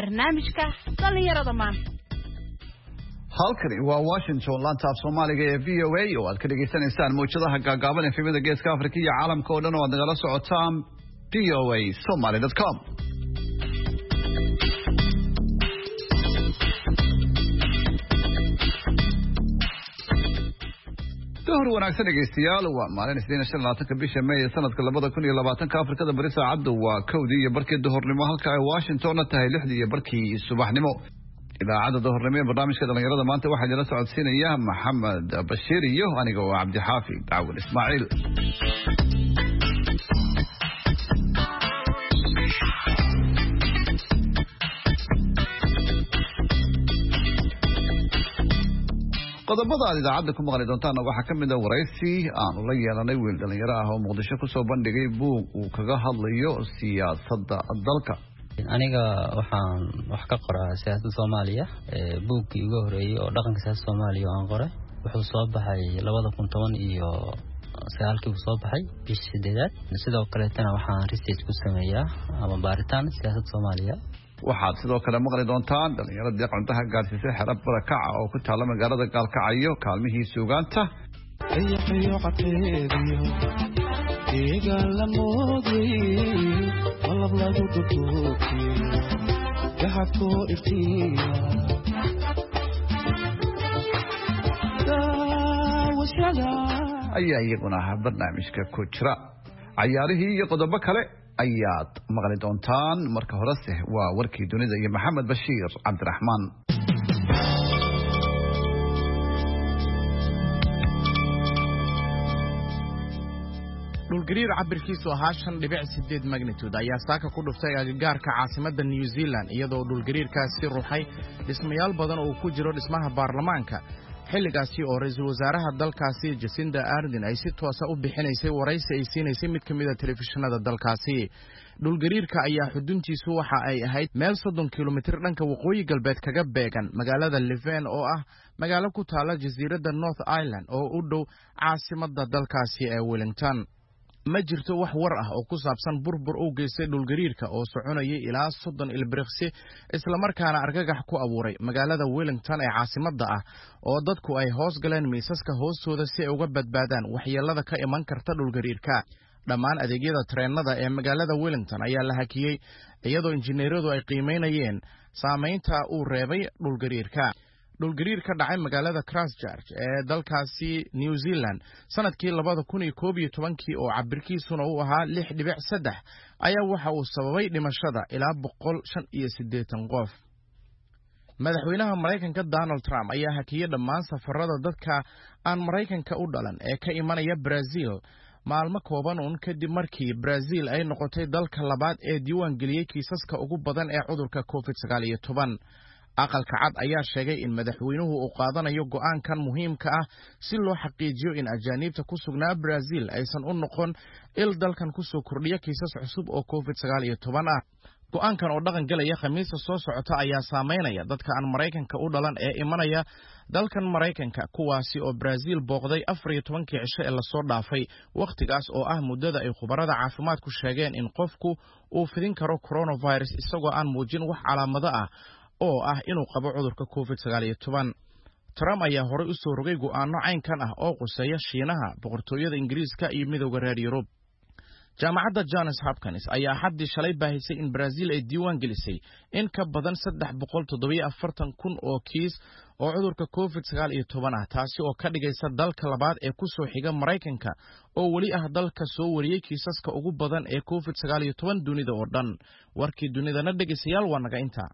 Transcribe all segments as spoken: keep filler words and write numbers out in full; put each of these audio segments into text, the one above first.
barnaamijka dhalinyarada maanta. halkani waa Washington laanta af Soomaaliga ee V O A oo aad ka dhageysanaysaan mowjadaha gaagaaban ee filimada Geeska Afrika iyo caalamka oo dhan oo aad nagala socotaan v o a somali dot com. Door wanaagsan dhegeystayaal waa maalin isniin shan iyo labaatan bisha May sanadka labada kun iyo labaatan ka Afrikada bari saacadu waa kowdii iyo barkii duhurnimo halka ay Washington tahay lixdii iyo barkii subaxnimo. idaacada duhurnimo ee barnaamijka dhalinyarada maanta waxaa idin la socodsiinaya Maxamed Bashiir iyo aniga oo Cabdi Xaafid Daawud Ismaaciil. qodobada aad idaacada ku maqli doontaan waxaa ka mid ah waraysi aan la yeelanay wiil dhalinyaro ah oo Muqdisho ku soo bandhigay buug uu kaga hadlayo siyaasadda dalka. aniga waxaan wax ka qoraa siyaasadda Soomaaliya ee buugkii ugu horeeyay oo dhaqanka siyaasadda Soomaaliya aan qoray wuxuu soo baxay labada kun iyo toban iyo sagaalkii uu soo baxay bishii sideedaad. sidoo kale tan waxaan research ku sameeyaa ama baaritaan siyaasadda Soomaaliya. waxaad sidoo kale maqli doontaan dhalinyarada deeq cuntaha gaarsiisay xerab barakaca oo ku taala magaalada Gaalkacyo kaalmihii suugaanta ayaxyo qateediyo deegaan la moodiyey qalab lagu duduubiyo gaxadkoo iftiiya daawashada ayaa iyaguna barnaamijka ku jira. cayaarihii iyo qodobo kale ayaad maqli doontaan. marka horese waa warkii dunida iyo Maxamed Bashiir Cabdiraxmaan. dhulgariir cabirkiisu ahaa shan dhibic sideed magnitude ayaa saaka ku dhuftay agagaarka caasimadda New Zealand iyadoo dhulgariirkaasi ruuxay dhismayaal badan oo ku jiro dhismaha baarlamaanka xilligaasi oo ra'iisul wasaaraha dalkaasi Jacinda Ardern ay si toos ah u bixinaysay waraysi ay siinaysay mid kamid ah telefishinada dalkaasi. dhulgariirka ayaa xuduntiisu waxa ay ahayd meel soddon kiiloomitir dhanka waqooyi galbeed kaga beegan magaalada Leven oo ah magaalo ku taala jasiiradda North Island oo u dhow caasimadda dalkaasi ee Wellington. ma jirto wax war ah oo ku saabsan burbur uu geystay dhulgariirka oo soconayay ilaa soddon ilbiriqsi isla markaana argagax ku abuuray magaalada Wellington ee caasimadda ah oo dadku ay hoos galeen miisaska hoostooda si ay uga badbaadaan waxyeelada ka iman karta dhulgariirka. dhammaan adeegyada tareenada ee magaalada Wellington ayaa la hakiyay iyadoo injineeradu ay qiimeynayeen saameynta uu reebay dhulgariirka. dhulgariir ka dhacay magaalada Christchurch ee dalkaasi New Zealand sanadkii labada kun iyo koob iyo toban oo cabirkiisuna uu ahaa lix dhibic saddex ayaa waxa uu sababay dhimashada ilaa boqol shan iyo siddeetan qof. madaxweynaha Mareykanka Donald Trump ayaa hakiyay dhammaan safarada dadka aan Mareykanka u dhalan ee ka imanaya Brazil maalmo kooban uun kadib markii Brazil ay noqotay dalka labaad ee diiwaan geliyay kiisaska ugu badan ee cudurka covid sagaal iyo toban. aqalka cad ayaa sheegay in madaxweynuhu uu qaadanayo go'aankan muhiimka ah si loo xaqiijiyo in ajaanibta ku sugnaa Brazil aysan u noqon il dalkan ku soo kordhiya kiisas cusub oo covid sagaal iyo toban ah. go'aankan oo dhaqan galaya Khamiista soo socota ayaa saameynaya dadka aan Mareykanka u dhalan ee imanaya dalkan Mareykanka kuwaasi oo Brazil booqday afar iyo toban cisho ee la soo dhaafay waqtigaas oo ah muddada ay khubarada caafimaadku sheegeen in qofku uu fidin karo coronavirus isagoo aan muujin wax calaamado ah oo ah inuu qabo cudurka covid sagaal iyo toban. Trump ayaa horey u soo rogay go'aano caynkan ah oo quseeya Shiinaha, boqortooyada Ingiriiska iyo midowga reer Yurub. jaamacadda Johns Hopkins ayaa xaddii shalay baahisay in Brazil ay diiwaan gelisay in ka badan saddex boqol toddoba iyo afartan kun oo kiis oo cudurka covid sagaal iyo toban ah taasi oo ka dhigaysa dalka labaad ee ku soo xiga Mareykanka oo weli ah dalka soo wariyay kiisaska ugu badan ee covid sagaal iyo toban dunida oo dhan. warkii dunidana dhegeystayaal waa naga inta.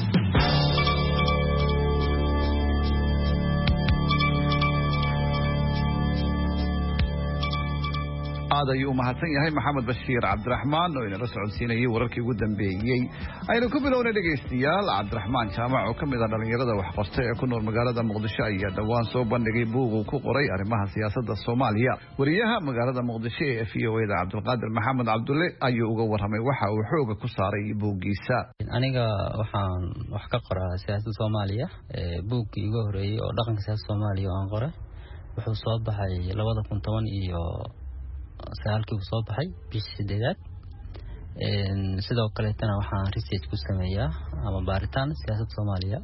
aad ayuu u mahadsan yahay Maxamed Bashiir Cabdiraxmaan oo inala socodsiinayay wararkii ugu dambeeyay. aynu ku bilownay dhegeystayaal. Cabdiraxmaan Jaamac oo kamid ah dhalinyarada wax qortay ee ku nool magaalada Muqdisho ayaa dhawaan soo bandhigay buug uu ku qoray arrimaha siyaasadda Soomaaliya. wariyaha magaalada Muqdisho ee V O A da Cabdulqaadir Maxamed Cabdulle ayuu uga warramay waxa uu xooga ku saaray buugiisa. aniga waxaan wax ka qoraa siyaasadda Soomaaliya ee buugkii ugu horeeyay oo dhaqanka siyaasadda Soomaaliya aan qoray wuxuu soo baxay labada kun iyo toban iyo sagaalkii uu soo baxay bishii sideedaad. sidoo kale tana waxaan research ku sameeyaa ama baaritaan siyaasadda Soomaaliya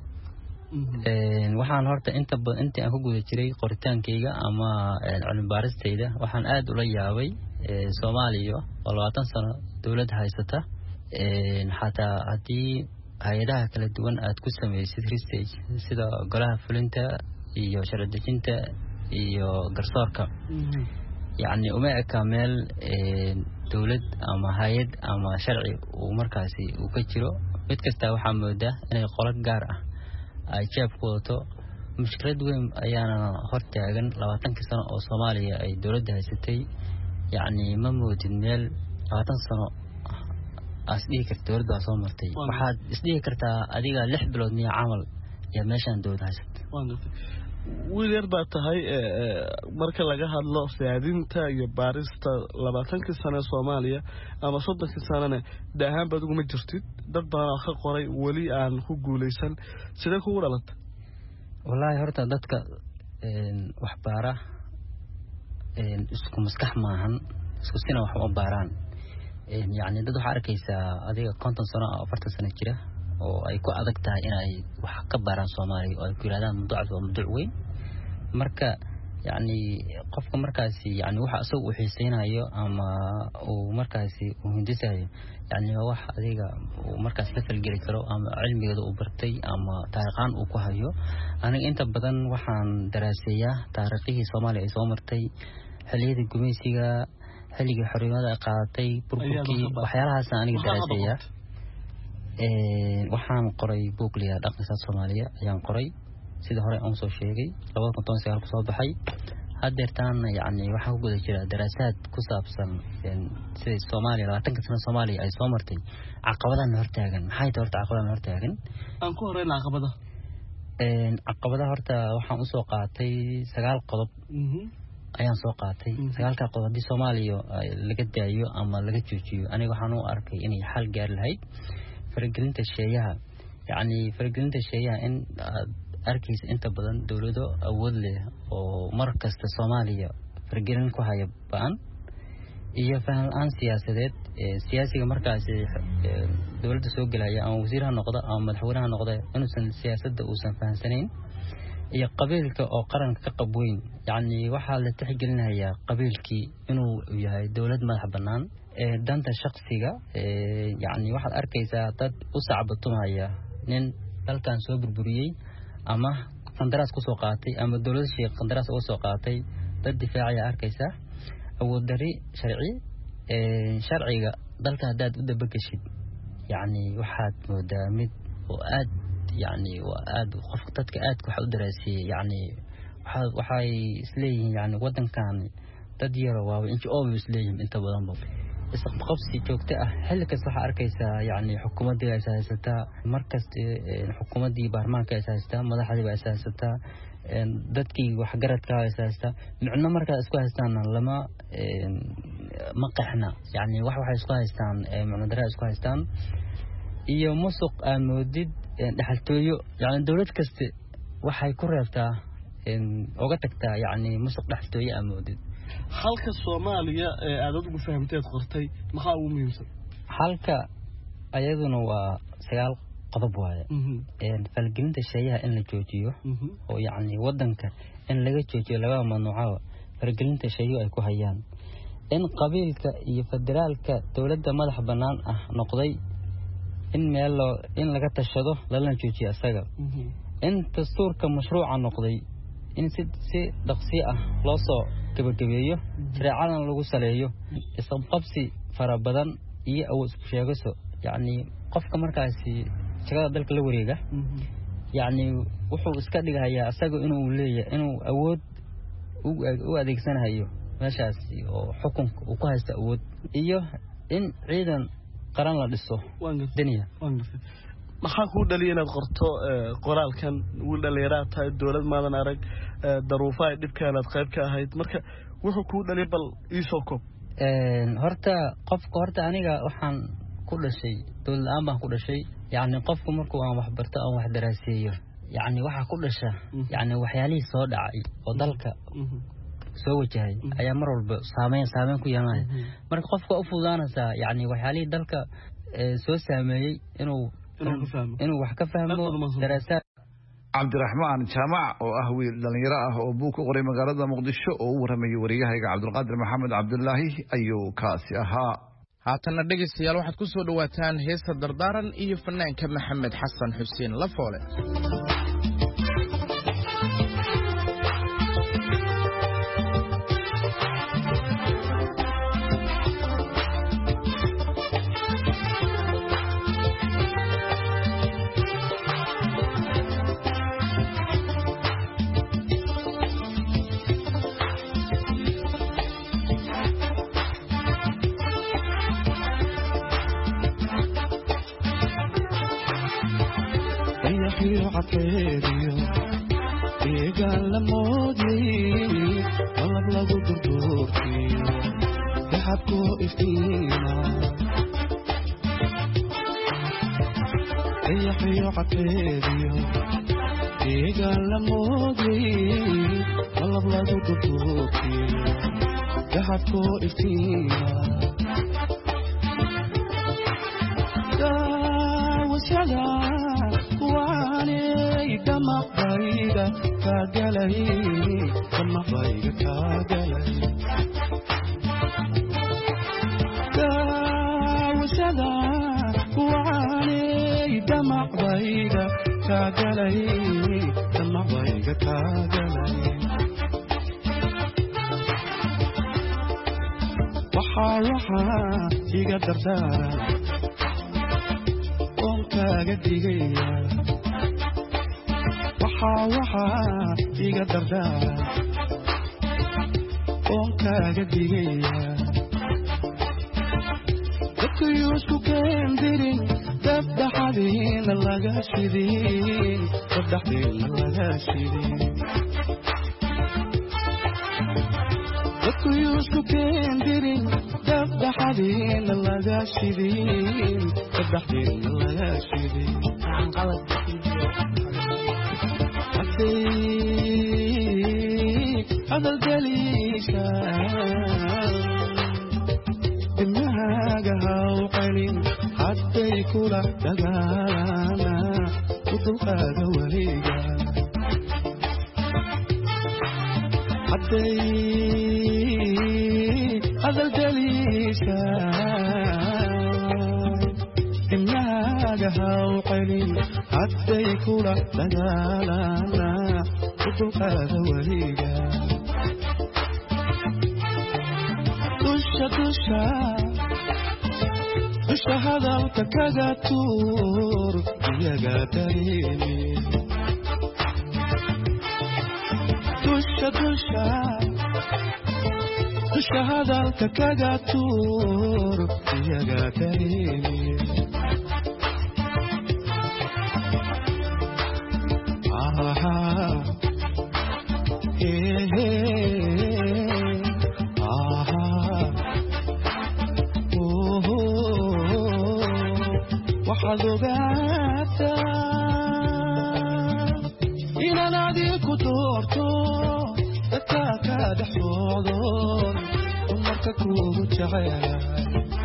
een waxaan horta inta inta aan ku guda jiray qoritaankayga ama cilmi baaristayda waxaan aad ula yaabay Soomaaliya oo labaatan sano dawlad haysata een xataa hadii hay'adaha kala duwan aad ku sameeysid research sida golaha fulinta iyo sharci dejinta iyo garsoorka yani uma eka meel dawlad ama hay'ad ama sharci uu markaasi uu ka jiro mid kasta waxa moodaa inay qolo gaar ah ay jeeb ku wato mushkilad weyn ayaana hortaagan labaatan sano oo Soomaaliya ay dawladda haysatay yani ma moodin meel labaatan sano asdii kartaa dawladda soo martay waxaad isdii kartaa adiga lix bilood niya camal ya meeshan dawladda haysatay wiil yar baa tahay marka laga hadlo siyaadinta iyo baarista labaatan sano Soomaaliya ama soddon sanana daahan baad ugu ma jirtid dad baa ka qoray wali aan ku guuleysan sida ku dhalatay wallahi horta dadka een wax baara een isku maskax maahan isku sina wax u baaraan een yaani dad waxa arkaysa adiga konton sano oo afartan sano jira oo ay ku adag tahay in ay wax ka baaraan Soomaaliya oo ay ku yiraahdaan muddo waa muddo weyn marka yani qofka markaasi yani waxa asoo u xiiseynayo ama uu markaasi u hindisayo yani wax adiga uu markaas la falgeli karo ama cilmigeeda uu bartay ama taariikhan uu ku hayo aniga inta badan waxaan daraaseeyaa taariikhii Soomaaliya ay soo martay xilliyada gumeysiga xilliga xorriyada qaadatay burburkii waxyaalahaas aniga daraaseeyaa ee waxaan qoray book liya dhaqanka Soomaaliya ayaan qoray sida hore aan soo sheegay laba kun iyo toban ku soo baxay hadeertaan yani waxa ku guda jira daraasaad ku saabsan sida Soomaaliya labaatan sano Soomaaliya ay soo martay caqabadaha hortaagan maxay tahay caqabadaha hortaagan aan ku horeeyna caqabadaha een caqabadaha horta waxaan u soo qaatay sagaal qodob ayaan soo qaatay sagaalka qodob hadii Soomaaliya laga daayo ama laga joojiyo aniga waxaan u arkay inay xal gaar lahayd faragelinta sheeyaha yani faragelinta sheeyaha in arkiis inta badan dawlado awood leh oo mar kasta Soomaaliya faragelin ku haya baan iyo faham aan siyaasadeed siyaasiga markaas dawladda soo galaya ama wasiiraha noqda ama madaxweynaha noqda inuusan siyaasadda uusan fahansaneyn iyo qabiilka oo qaranka ka qabweyn yani waxa la tixgelinayaa qabiilkii inuu yahay dawlad madax banaan ee danta shakhsiga ee yani waxa arkaysaa dad u sacbatumaya nin dalkan soo burburiyay ama qandaraas ku soo qaatay ama dawladda sheekh qandaraas uga soo qaatay dad difaacaya arkaysa awood dari sharci ee sharciga dalka hadaad u dabagashid yani waxaad moodaa mid oo aad yani waa aad qof dadka aad wax u daraasiyay yani waxa waxay isleeyihiin yani wadankan dad yar waa inta oo isleeyihiin inta badan ba isqabsi joogto ah xilli kasta waxa arkaysa yani xukuumadda ay haysataa markasta xukuumaddii baarlamaanka ay haysataa madaxdii ay haysataa dadkii wax garadka ay haysataa micno marka isku haystaan lama ma qaxna yani wax waxay isku haystaan micno dara isku haystaan iyo musuq amoodid dhaxaltooyo yani dawlad kasta waxay ku reebtaa in uga tagtaa yani musuq dhaxaltooyo amoodid halka Soomaaliya ee aad ugu fahamtay qortay maxaa ugu muhiimsan halka ayaduna waa sagaal qodob waaye een falgelinta sheeyaha in la joojiyo oo yani wadanka in laga joojiyo laga mamnuuco falgelinta sheeyo ay ku hayaan in qabiilka iyo federaalka dawladda madax banaan ah noqday in meel in laga tashado lana joojiyo asaga in dastuurka mashruuca noqday in si si dhaqsi ah loo soo gabagabeeyo shariicadan lagu saleeyo isqabqabsi fara badan iyo awood ku sheegaso yani qofka markaasi shaqada dalka la wareega yani wuxuu iska dhigayaa asaga inuu leeyahay inuu awood u adeegsanayo meeshaas oo xukunka uu ku haysto awood iyo in ciidan qaran la dhiso daniya maxaa ku dhaliyay inaad qorto qoraalkan wiil dhalinyaro tahay dawlad maadan arag daruufaha dhibkaanaad qayb ka ahayd marka wuxuu ku dhaliyay bal ii soo koob een horta qofka horta aniga waxaan ku dhashay dawlad aan baan ku dhashay yani qofku markuu aan wax barto aan wax daraaseeyo yani waxa ku dhasha yani waxyaalihii soo dhacay oo dalka soo wajahay ayaa mar walba saameyn saameyn ku yeelanaya marka qofka u fududaanaysa yani waxyaalihii dalka soo saameeyay inuu inuu wax ka fahmo daraasad cabdiraxmaan jaamac oo ah wiil dhalinyaro ah oo buug ku qoray magaalada muqdisho oo u waramayay wariyahayga cabdulqaadir maxamed cabdulaahi ayuu kaasi ahaa haatanna dhegaystayaal waxaad ku soo dhawaataan heesta dardaaran iyo fanaanka maxamed xasan xuseen lafoole عطيريو إيقان لمودي طلب لغو دردورتيو بحبكو إفتينا إيحيو عطيريو إيقان لمودي طلب لغو دردورتيو بحبكو إفتينا داوسيالا كما بايغا كاغلاي كما بايغا كاغلاي كاوسدا وعاني كما بايغا كاغلاي كما بايغا كاغلاي وحا وحا إيغا دردارا وانكاغا ديغيا waxa iga dardaa oo kaaga digaya dadku isku keendirin dabdaxadin laga shidin dabdaxdin laga shidin dadku isku keendirin dabdaxadin laga shidin dabdaxdin laga shidin qalad هذا الجليسة دماغها وقليل حتى يكون دقانا وطلقات وليقا حتى هذا الجليسة دماغها وقليل حتى يكون دقانا وطلقات وليقا دشا دشا دشا هذا الكاكا تور يا تريني دشا دشا دشا هذا الكاكا تور يا تريني آها waxaad ogaataa inaan adiku doorto dadka ka dhex socdo dumarka kugu jecelahay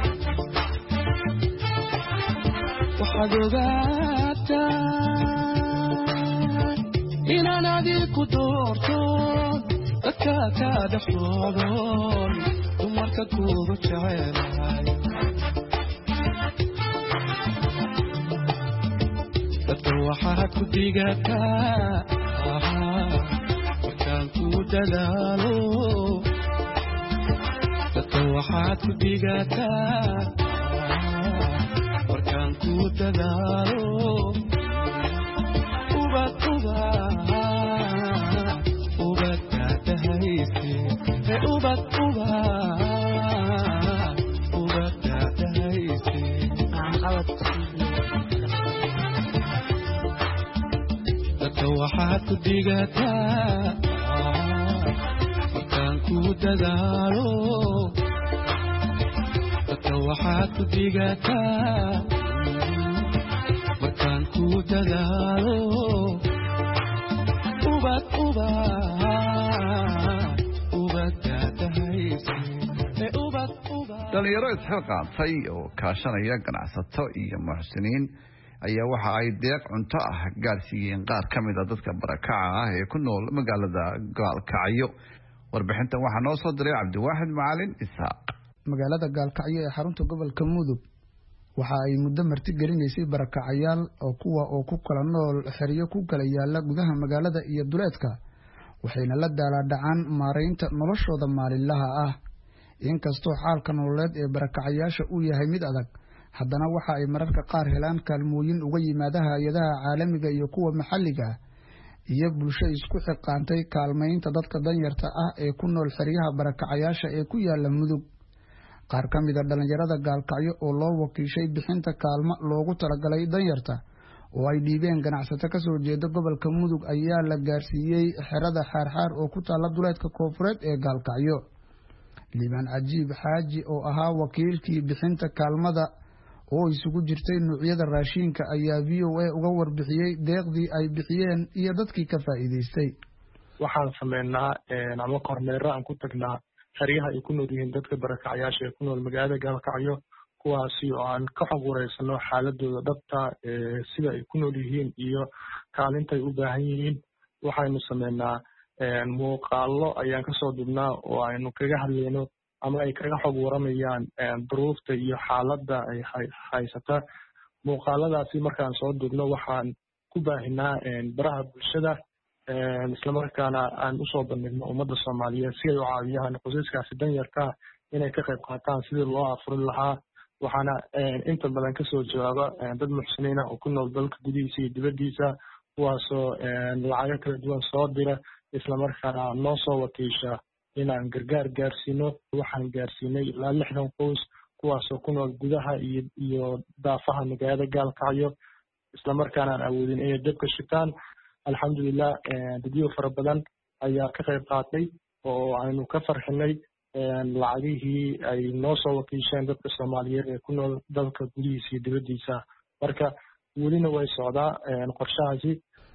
waxaad ogaataa inaan adiku doorto dadka ka dhex socdo dumarka kugu jecelahay waxaad ku digataa markaan ku dadaalo dadka waxaad ku digataa markaan ku dadaalo ubad ubad ubad daadahayse ee ubad ubad ubad daadahayse waxaad ku digataa markaan ku dadaalo dadka waxaad ku digataa markaan ku dadaalo ubad ubad ubad dhalinyaro isxilqaantay oo kaashanaya ganacsato iyo muxsiniin ayaa waxa ay deeq cunto ah gaarsiiyeen qaar ka mid a dadka barakaca ah ee ku nool magaalada Gaalkacyo. warbixintan waxaa noo soo diray Cabdiwaaxid Macalin Isaaq. magaalada Gaalkacyo ee xarunta gobolka Mudug waxa ay muddo marti gelinaysay barakacayaal oo kuwa oo ku kala nool xiriyo ku kala yaala gudaha magaalada iyo duleedka, waxayna la daaladhacaan maareynta noloshooda maalinlaha ah. inkastoo xaalka nololeed ee barakacayaasha uu yahay mid adag, haddana waxa ay mararka qaar helaan kaalmooyin uga yimaada hay'adaha caalamiga iyo kuwa maxalliga ah iyo bulsho isku xiqaantay kaalmaynta dadka danyarta ah ee ku nool xiriyaha barakacayaasha ee ku yaala Mudug. qaar ka mid a dhalinyarada Gaalkacyo oo loo wakiishay bixinta kaalmo loogu talagalay danyarta oo ay dhiibeen ganacsato ka soo jeeda gobolka Mudug ayaa la gaarsiiyey xerada xaarxaar oo ku taala duleedka koonfureed ee Gaalkacyo. Liibaan Cajiib Xaaji oo ahaa wakiilkii bixinta kaalmada oo isugu jirtay noocyada raashinka ayaa V O A uga warbixiyey deeqdii ay bixiyeen iyo dadkii ka faa'iideystay. waxaan sameynaa ama kormeero aan ku tagnaa xeryaha ay ku nool yihiin dadka barakacayaasha ee ku nool magaalada Gaalkacyo, kuwaasi oo aan ka xog wareysano xaaladooda dhabta sida ay ku nool yihiin iyo kaalintay u baahan yihiin. waxaynu sameynaa muuqaallo ayaan kasoo dubnaa oo aynu kaga hadlayno ama ay kaga xog waramayaan duruufta iyo xaaladda ay haysata. muuqaaladaasi markaan soo dubno waxaan ku baahinaa baraha bulshada, islamarkaana aan usoo bandhigno ummadda Soomaaliyeed si ay u caawiyaan qoysaskaasi danyarka inay ka qayb qaataan sidii loo afurin lahaa. waxaana inta badan kasoo jawaaba dad muxsiniin ah oo ku nool dalka gudihiisa iyo dibaddiisa, kuwaasoo lacago kala duwan soo dira islamarkaana noo soo wakiisha inaan gargaar gaarsiino. waxaan gaarsiinay ilaa lixdan qoys kuwaasoo ku nool gudaha iyo iyo daafaha magaalada Gaalkacyo, islamarkaana aan awoodin inay dabka shitaan. alxamdulilah dadyo fara badan ayaa ka qayb qaatay oo aynu ka farxinay lacagihii ay noo soo wakiisheen dadka Soomaaliyeed ee ku nool dalka gudihiisa iyo dibaddiisa. marka welina way socdaa qorshahaasi.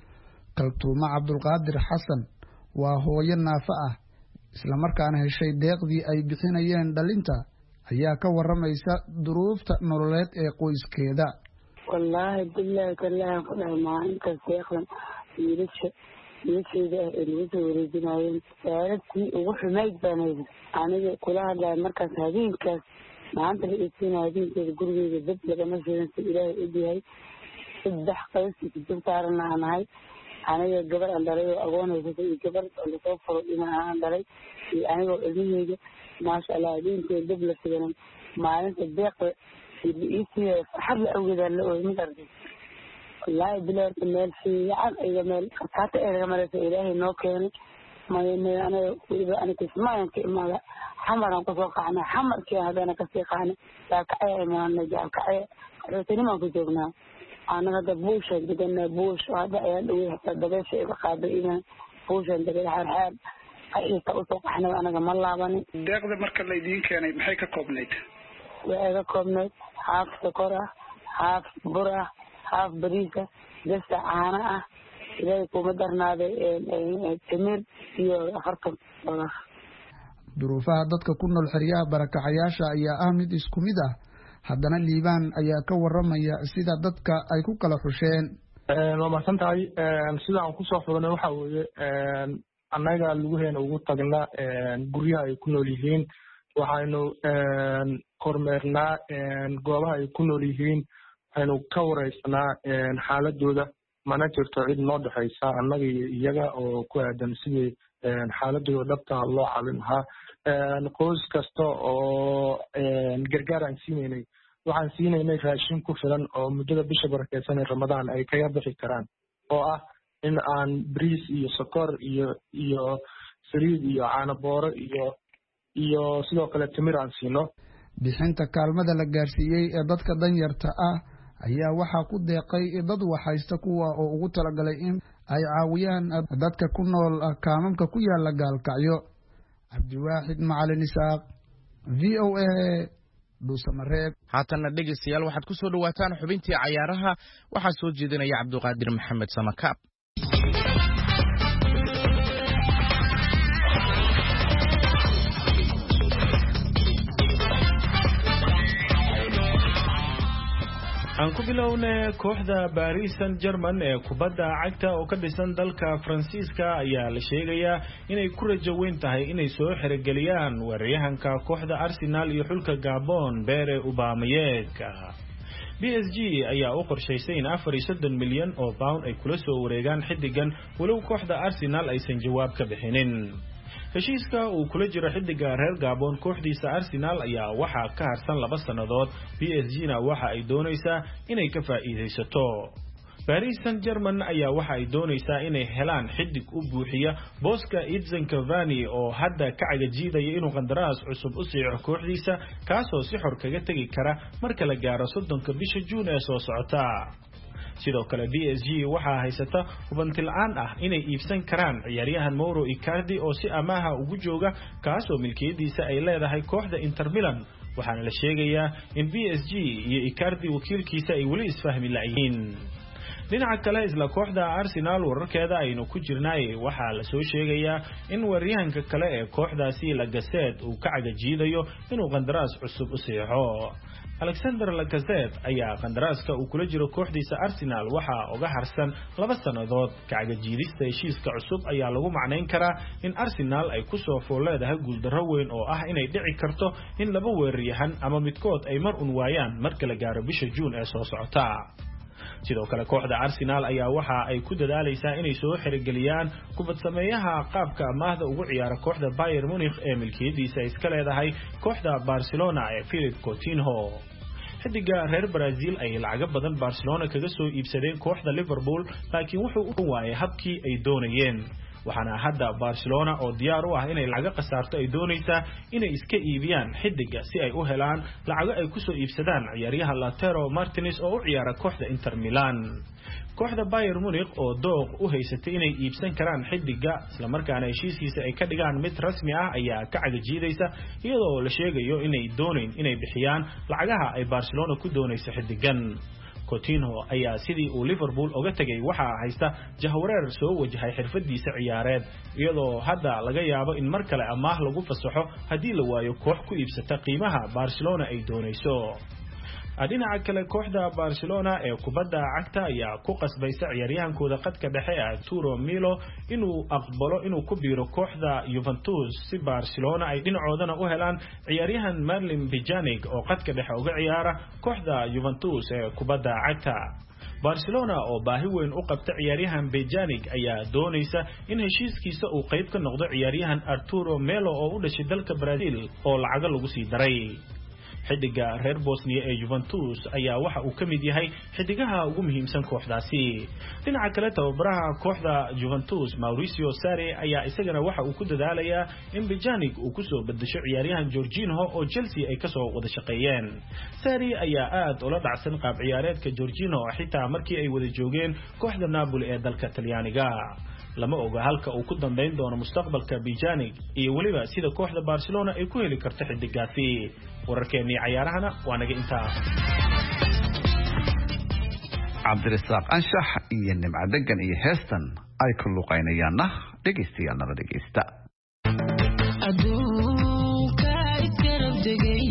Kaltuuma Cabdulqaadir Xasan waa hooyo naafo ah islamarkaana heshay deeqdii ay bixinayeen dhalinta ayaa ka waramaysa duruufta nololeed ee qoyskeeda. wallaahi billahi kallaan ku dhamaa inta deeqdan wiilasha wiilashayda ah ee lagu soo wareejinayeen saaradtii ugu xumayd baan hayay aniga kula hadlaya markaas habeenkaas maanta la isiinaya habeenkeeda gurigeyda dad lagama sheegan si ilaahay og yahay. saddex qays dib saarana aan ahay aniga gabar aan dhalay oo agoon haysatay iyo gabar lasoo furo dhinaca aan dhalay iyo anigoo ilmaheyga maasha allah habeenkeeda dib la siganan maalinta deeqda iisiiya farxad la awgeedaa la ooy mid arday. wallaahi bilaarta meel fiican iyo meel khasaata ee laga maraysa ilaahay noo keenay. mayna aniga weliba aniga kismaayan ka imaada xamaraan kusoo qacnay xamarkii haddana kasii qaanay Gaalkacyo imaanay Gaalkacyo rootinimaan ku joognaa anaga hadda buushaan deganaa buush hadda ayaa dhawey hataa dabeesha iga qaaday inaan buushaan degay xaarxaar qaxiisa usoo qaxnay anaga ma laabanin. deeqda marka laydiin keenay maxay ka koobnayd? waxay ka koobnayd haaf sokor ah, haaf bur ah, haaf bariisa, dasta caano ah, ilaahay kuma darnaaday timir iyo afartan dolar. duruufaha dadka ku nool xeryaha barakacayaasha ayaa ah mid isku mid ah, haddana Liibaan ayaa ka waramaya sida dadka ay ku kala xusheen. waa mahadsan tahay. sida aan kusoo xulanay waxa weeye annaga lugaheena ugu tagna guryaha ay ku nool yihiin, waxaynu kormeernaa goobaha ay ku nool yihiin, waxaynu ka wareysanaa xaaladooda. mana jirto cid noo dhexaysa annaga iyo iyaga oo ku aadan sidii xaaladooda dhabta loo caawin lahaa. qoys kasta oo gargaar aan siinaynay waxaan siinaynay raashin ku filan oo muddada bisha barakeysan ee Ramadaan ay kaga bixi karaan, oo ah in aan bariis iyo sokor iyo iyo saliid iyo caano booro iyo iyo sidoo kale timir aan siino. bixinta kaalmada la gaarsiiyey ee dadka danyarta ah ayaa waxaa ku deeqay dad waxaysta kuwa oo ugu talagalay in ay caawiyaan dadka ku nool kaamamka ku yaala Gaalkacyo. Cabdiwaaxid Macalin Isaaq, V O A, Dhuusamareeb. haatana dhegeystayaal waxaad ku soo dhawaataan xubintii cayaaraha waxaa soo jeedinaya Cabdiqaadir Maxamed Samakaab. aan ku bilownay kooxda Paris Saint-Germain ee kubadda cagta oo ka dhisan dalka Faransiiska ayaa la sheegayaa inay ku rajo weyn tahay inay soo xirigeliyaan weeraryahanka kooxda Arsenal iyo xulka Gabon Pierre Aubameyang. B S G ayaa u qorshaysay in afar iyo soddon milyan oo pound ay kula soo wareegaan xidigan walow kooxda Arsenal aysan jawaab ka bixinin. heshiiska uu kula jiro xidiga reer Gabon kooxdiisa Arsenal ayaa waxa ka harsan laba sanadood. B S G-na waxa ay doonaysaa inay ka faa'iideysato. Paris Saint-Germain ayaa waxa ay doonaysaa inay helaan xidig u buuxiya booska Edson Cavani oo hadda ka cagajiidaya inuu qandaraas cusub u siico kooxdiisa kaasoo si xor kaga tagi kara marka la gaaro soddonka bisha Juun ee soo socota. sidoo kale B S G waxa haysata hubanti la'aan ah inay iibsan karaan ciyaaryahan Mauro Icardi oo si amaaha ugu jooga kaasoo milkiyadiisa ay leedahay kooxda Inter Milan. waxaana la sheegayaa in B S G iyo Icardi wakiilkiisa ay wali isfahmi la'yihiin. dhinaca kale isla kooxda Arsenal wararkeeda aynu ku jirnay waxa la soo sheegayaa in weeraryahanka kale ee kooxdaasi Lacazette uu ka cagajiidayo inuu qandaraas cusub u saxiixo. Alexander Lacazette ayaa qandaraaska uu kula jiro kooxdiisa Arsenal waxa uga harsan laba sanadood. ka cagajiidista heshiiska cusub ayaa lagu macnayn karaa in Arsenal ay ku soo fooleedahay guuldarro weyn oo ah inay dhici karto in laba weeraryahan ama midkood ay mar un waayaan marka la gaaro bisha Juun ee soo socota. sidoo kale kooxda Arsenal ayaa waxa ay ku dadaalaysaa inay soo xirigeliyaan kubad sameeyaha qaabka amaahda ugu ciyaara kooxda Bayern Munich ee milkiyadiisa iska leedahay kooxda Barcelona ee Philippe Coutinho. xidiga reer Brazil ay lacag badan Barcelona kaga soo iibsadeen kooxda Liverpool laakiin wuxuu u waayay habkii ay doonayeen. waxaana hadda Barcelona oo diyaar u ah inay lacag qasaarto ay doonaysaa inay iska iibiyaan xidiga si ay u helaan lacag ay ku soo iibsadaan ciyaaryaha Lautaro Martinez oo u ciyaara kooxda Inter Milan. kooxda Bayern Munich oo dooq u haysatay inay iibsan karaan xidiga isla markaana heshiiskiisa ay ka dhigaan mid rasmi ah ayaa ka cagajiidaysa iyadoo la sheegayo inay dooneen inay bixiyaan lacagaha ay Barcelona ku doonayso xidigan. Coutinho ayaa sidii uu Liverpool uga tagay waxa haysta jahwareer soo wajahay xirfadiisa ciyaareed iyadoo hadda laga yaabo in mar kale amaah lagu fasaxo hadii la waayo koox ku iibsata qiimaha Barcelona ay doonayso. dhinaca kale kooxda Barcelona ee kubadda cagta ayaa ku qasbaysa ciyaaryahankooda qadka dhexe Arturo Melo inuu aqbalo inuu ku biiro kooxda Juventus si Barcelona ay dhinacoodana u helaan ciyaaryahan Marlin Pjanic oo qadka dhexe uga ciyaara kooxda Juventus ee kubadda cagta. Barcelona oo baahi weyn u qabta ciyaaryahan Pjanic ayaa doonaysa in heshiiskiisa uu qayb ka noqdo ciyaaryahan Arturo Melo oo u dhashay dalka Brazil oo lacag lagu sii daray. xidiga reer Bosnia ee Juventus ayaa waxa uu kamid yahay xidigaha ugu muhiimsan kooxdaasi. dhinaca kale tababaraha kooxda Juventus Mauricio Sarri ayaa isagana waxa uu ku dadaalayaa in Pjanic uu ku soo bedesho ciyaaryahan Jorginho oo Chelsea ay ka soo wada shaqeeyeen. Sarri ayaa aad ula dhacsan qaab ciyaareedka Jorginho xitaa markii ay wada joogeen kooxda Napoli ee dalka Talyaaniga. lama oga halka uu ku dambeyn doono mustaqbalka Pjanic iyo waliba sida kooxda Barcelona ay ku heli karto xidigaasi. wararkeennii ciyaarahana waa naga intaa. Cabdirasaaq Anshax iyo Nimca Degan iyo Heestan ay ku luqaynayaanna dhegeystayaal nala dhegeysta. aduunka iskarab degay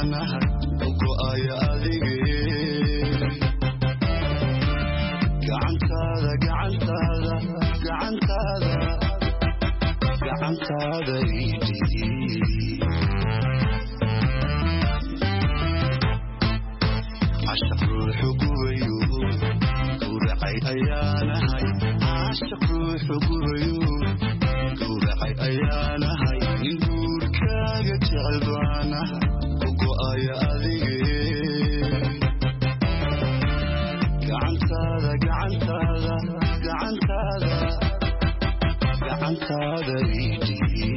baanahay go'aya adige gacantaada gacantaada gacantaada gacantaada idhi عاشق روح قويو قورعي أيانهاي عاشق روح قويو قورعي أيانهاي نقول كاغا تعبانها قوقو آيا أذيقي قعنتاذا قعنتاذا قعنتاذا قعنتاذا إيدي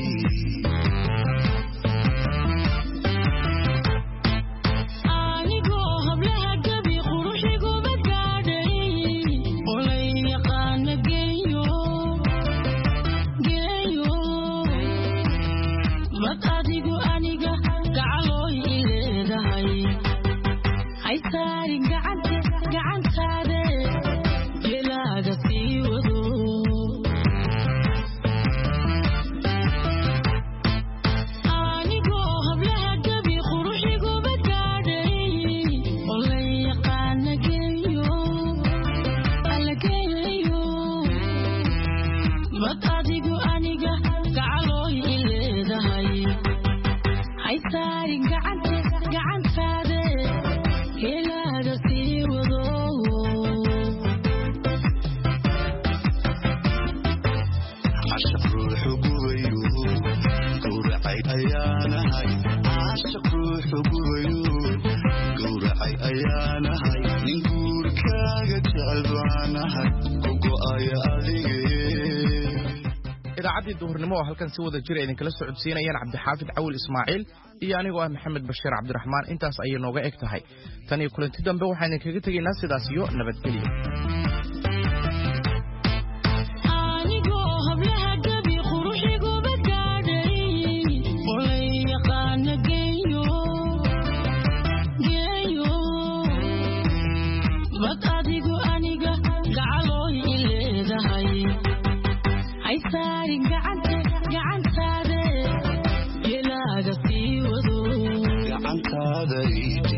idaacadii duhurnimo oo halkan si wada jira idinkala socodsiinayaan cabdixaafid cawil ismaaciil iyo anigoo ah maxamed bashiir cabdiraxmaan intaas ayay nooga eg tahay tan iyo kulanti dambe waxaan idinkaga tegaynaa sidaas iyo nabadgelyo gacantaada